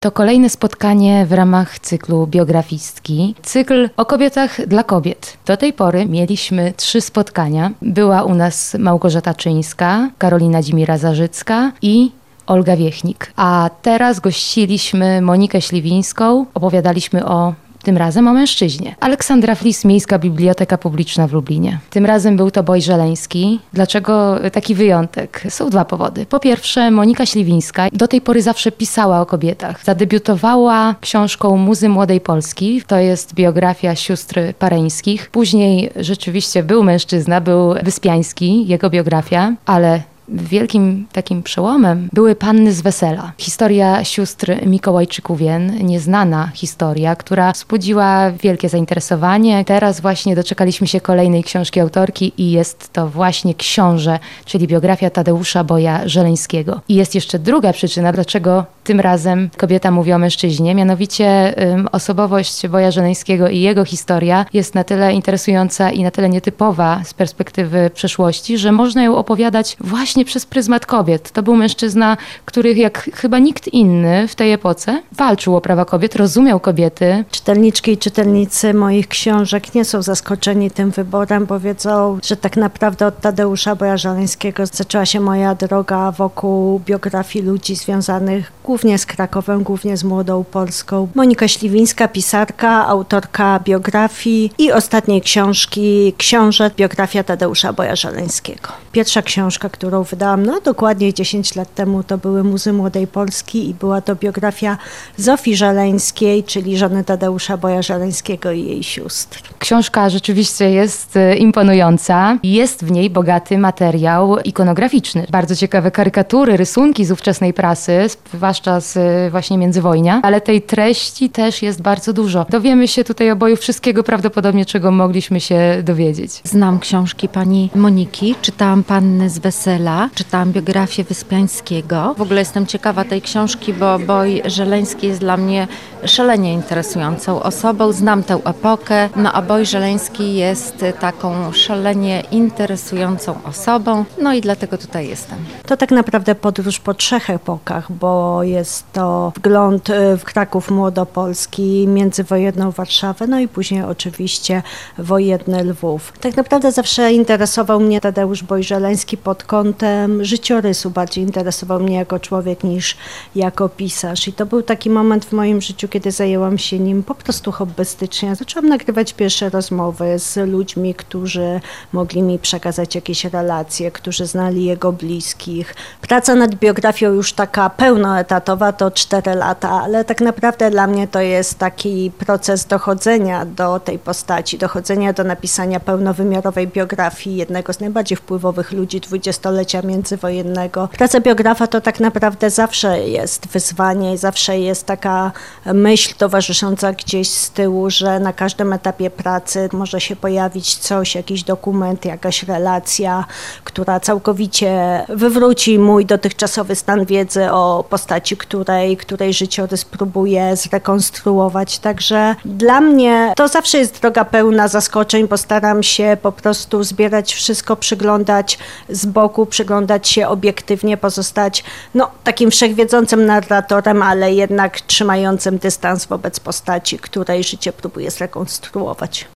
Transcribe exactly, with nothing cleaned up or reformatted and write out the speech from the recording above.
To kolejne spotkanie w ramach cyklu Biografistki. Cykl o kobietach dla kobiet. Do tej pory mieliśmy trzy spotkania. Była u nas Małgorzata Czyńska, Karolina Dzimira-Zarzycka i Olga Wiechnik. A teraz gościliśmy Monikę Śliwińską. Opowiadaliśmy o tym razem o mężczyźnie. Aleksandra Flis, Miejska Biblioteka Publiczna w Lublinie. Tym razem był to Boj Żeleński. Dlaczego taki wyjątek? Są dwa powody. Po pierwsze, Monika Śliwińska do tej pory zawsze pisała o kobietach. Zadebiutowała książką Muzy Młodej Polski. To jest biografia sióstr Pareńskich. Później rzeczywiście był mężczyzna, był Wyspiański, jego biografia, ale wielkim takim przełomem były Panny z Wesela. Historia sióstr Mikołajczyków-Wien, nieznana historia, która wzbudziła wielkie zainteresowanie. Teraz właśnie doczekaliśmy się kolejnej książki autorki i jest to właśnie Książę, czyli biografia Tadeusza Boja Żeleńskiego. I jest jeszcze druga przyczyna, dlaczego tym razem kobieta mówi o mężczyźnie, mianowicie um, osobowość Boja Żeleńskiego i jego historia jest na tyle interesująca i na tyle nietypowa z perspektywy przeszłości, że można ją opowiadać właśnie przez pryzmat kobiet. To był mężczyzna, który jak chyba nikt inny w tej epoce walczył o prawa kobiet, rozumiał kobiety. Czytelniczki i czytelnicy moich książek nie są zaskoczeni tym wyborem, bo wiedzą, że tak naprawdę od Tadeusza Boja Żeleńskiego zaczęła się moja droga wokół biografii ludzi związanych głównie z Krakowem, głównie z Młodą Polską. Monika Śliwińska, pisarka, autorka biografii i ostatniej książki Książę, biografia Tadeusza Boja Żeleńskiego. Pierwsza książka, którą wydałam no dokładnie dziesięć lat temu, to były Muzy Młodej Polski i była to biografia Zofii Żeleńskiej, czyli żony Tadeusza Boja Żeleńskiego i jej sióstr. Książka rzeczywiście jest imponująca. Jest w niej bogaty materiał ikonograficzny. Bardzo ciekawe karykatury, rysunki z ówczesnej prasy, zwłaszcza z właśnie międzywojnia, ale tej treści też jest bardzo dużo. Dowiemy się tutaj o Boju wszystkiego prawdopodobnie, czego mogliśmy się dowiedzieć. Znam książki pani Moniki, czytałam Panny z Wesela, czytałam biografię Wyspiańskiego. W ogóle jestem ciekawa tej książki, bo Boj Żeleński jest dla mnie szalenie interesującą osobą. Znam tę epokę, no a Boj Żeleński jest taką szalenie interesującą osobą, no i dlatego tutaj jestem. To tak naprawdę podróż po trzech epokach, bo jest to wgląd w Kraków Młodopolski, międzywojenną Warszawę, no i później oczywiście wojenny Lwów. Tak naprawdę zawsze interesował mnie Tadeusz Boj Żeleński pod kątem życiorysu, bardziej interesował mnie jako człowiek niż jako pisarz. I to był taki moment w moim życiu, kiedy zajęłam się nim po prostu hobbystycznie. Zaczęłam nagrywać pierwsze rozmowy z ludźmi, którzy mogli mi przekazać jakieś relacje, którzy znali jego bliskich. Praca nad biografią już taka pełnoetatowa to cztery lata, ale tak naprawdę dla mnie to jest taki proces dochodzenia do tej postaci, dochodzenia do napisania pełnowymiarowej biografii jednego z najbardziej wpływowych ludzi dwudziestolecia międzywojennego. Praca biografa to tak naprawdę zawsze jest wyzwanie i zawsze jest taka myśl towarzysząca gdzieś z tyłu, że na każdym etapie pracy może się pojawić coś, jakiś dokument, jakaś relacja, która całkowicie wywróci mój dotychczasowy stan wiedzy o postaci, której, której życiorys próbuję zrekonstruować. Także dla mnie to zawsze jest droga pełna zaskoczeń, bo staram się po prostu zbierać wszystko, przyglądać z boku, przyglądać się obiektywnie, pozostać no, takim wszechwiedzącym narratorem, ale jednak trzymającym dystans wobec postaci, której życie próbuję zrekonstruować.